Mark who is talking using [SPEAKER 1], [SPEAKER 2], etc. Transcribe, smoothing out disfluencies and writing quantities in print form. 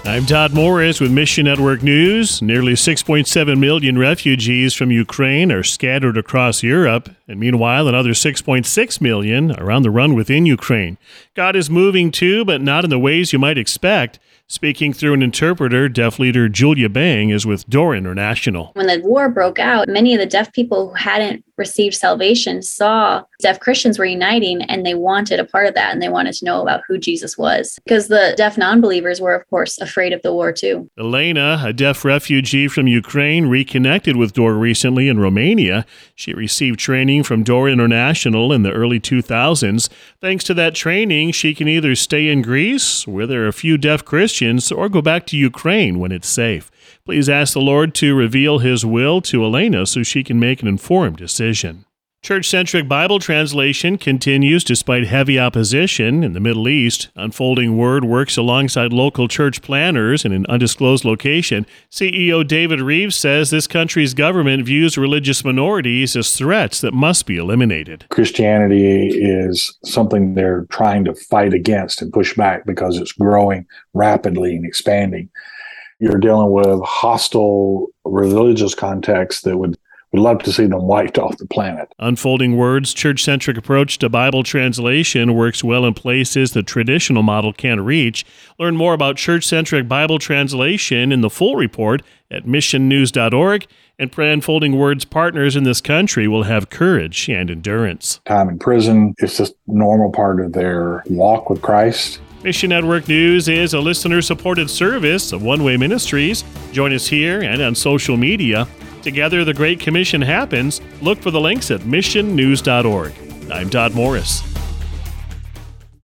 [SPEAKER 1] I'm Todd Morris with Mission Network News. Nearly 6.7 million refugees from Ukraine are scattered across Europe, and meanwhile, another 6.6 million are on the run within Ukraine. God is moving too, but not in the ways you might expect. Speaking through an interpreter, deaf leader Julia Bang is with Door International.
[SPEAKER 2] When the war broke out, many of the deaf people who hadn't received salvation saw deaf Christians were uniting, and they wanted a part of that, and they wanted to know about who Jesus was. Because the deaf non-believers were, of course, afraid of the war too.
[SPEAKER 1] Elena, a deaf refugee from Ukraine, reconnected with Door recently in Romania. She received training from Door International in the early 2000s. Thanks to that training, she can either stay in Greece, where there are a few deaf Christians, or go back to Ukraine when it's safe. Please ask the Lord to reveal His will to Elena so she can make an informed decision. Church-centric Bible translation continues despite heavy opposition in the Middle East. Unfolding Word works alongside local church planners in an undisclosed location. CEO David Reeves says this country's government views religious minorities as threats that must be eliminated.
[SPEAKER 3] Christianity is something they're trying to fight against and push back because it's growing rapidly and expanding. You're dealing with hostile religious contexts that would love to see them wiped off the planet.
[SPEAKER 1] Unfolding Word's church-centric approach to Bible translation works well in places the traditional model can't reach. Learn more about church-centric Bible translation in the full report at missionnews.org. And Unfolding Word's partners in this country will have courage and endurance.
[SPEAKER 3] Time in prison is just a normal part of their walk with Christ.
[SPEAKER 1] Mission Network News is a listener-supported service of One Way Ministries. Join us here and on social media. Together, the Great Commission happens. Look for the links at missionnews.org. I'm Todd Morris.